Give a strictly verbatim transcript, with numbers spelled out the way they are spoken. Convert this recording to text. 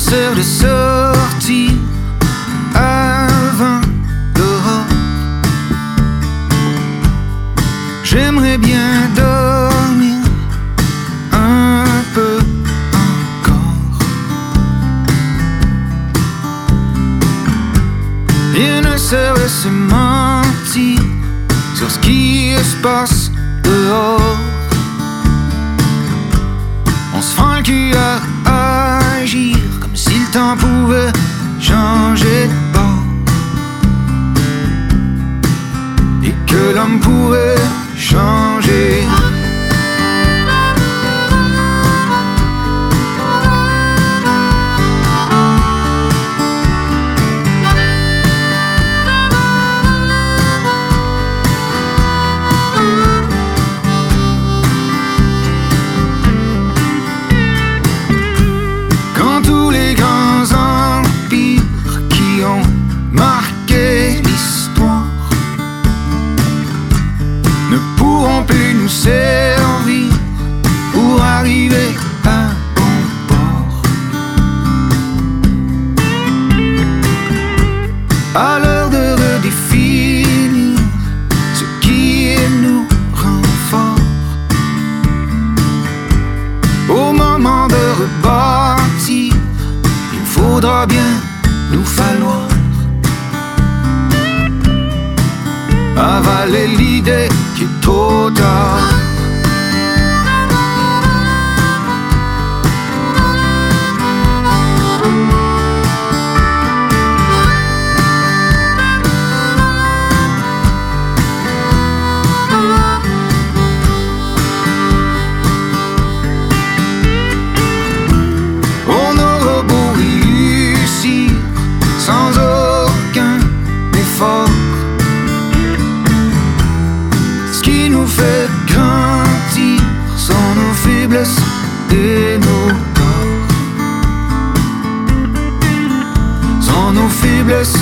sert de sortir avant l'aurore. J'aimerais bien dormir un peu encore. Rien ne sert de se mentir sur ce qui se passe dehors. On se fend le cul à agir comme si le temps pouvait changer de bord et que l'homme pourrait changer. Servir pour arriver à bon port. À l'heure de redéfinir ce qui nous rend fort, au moment de rebâtir, il faudra bien nous falloir avaler l'idée qu'il est trop tard. On aura beau réussir sans aucun effort, ce qui nous fait grandir sont nos faiblesses et nos torts. Sont nos faiblesses